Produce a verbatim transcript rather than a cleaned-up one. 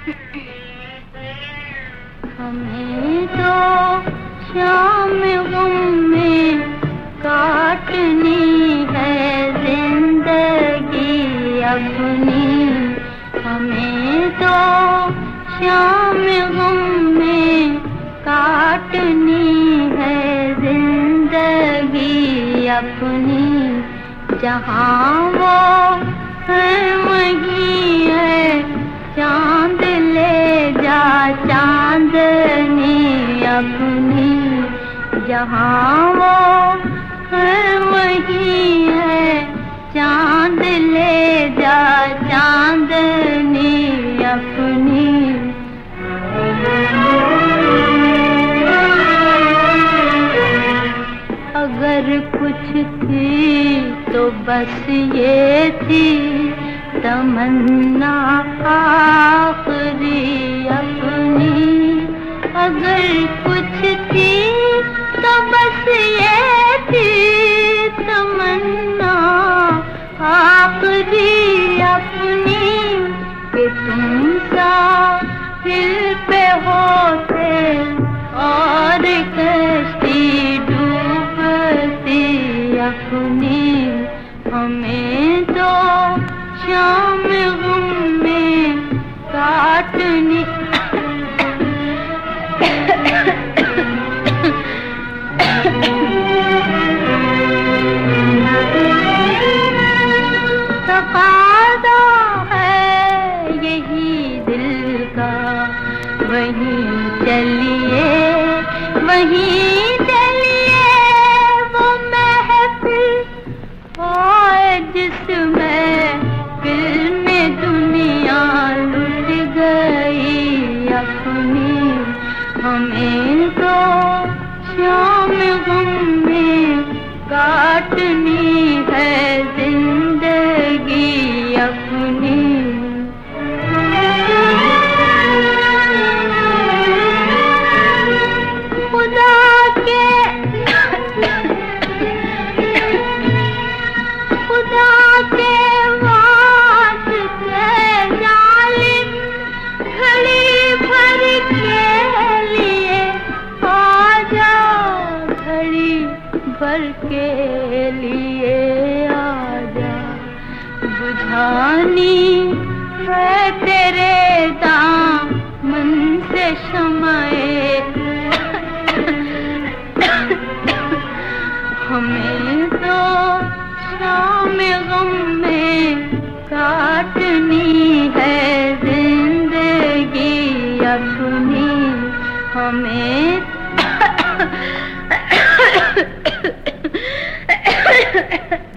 हमें तो शाम गम में काटनी है जिंदगी अपनी। हमें तो शाम गम में काटनी है जिंदगी अपनी। जहाँ वो है वहीं है चांद ले जा चांदनी अपनी। जहाँ वो है वहीं है चांद ले जा चांदनी अपनी। अगर कुछ थी तो बस ये थी तमन्ना आखिरी अपनी। अगर कुछ थी तो बस ये थी तमन्ना आखिरी अपनी कि तुम साहिल पे होते और कश्ती डूबती अपनी। हमें तो शाम गम में काटनी तकाज़ा है यही दिल का। वहीं चलिए वहीं चलिए वो महफिल होए जिसमें दिल में दुनिया लुट गई अपनी। हमें तो शाम गम में काटनी है जिंदगी अपनी। खुदा के खुदा के वास्ते जालिम घड़ी भर के लिए आ जा। घड़ी भर के लिए आ जा। बुझानी है तेरे दामन से शमाए। हमें तो शाम गम में काटनी है जिंदगी अपनी। हमें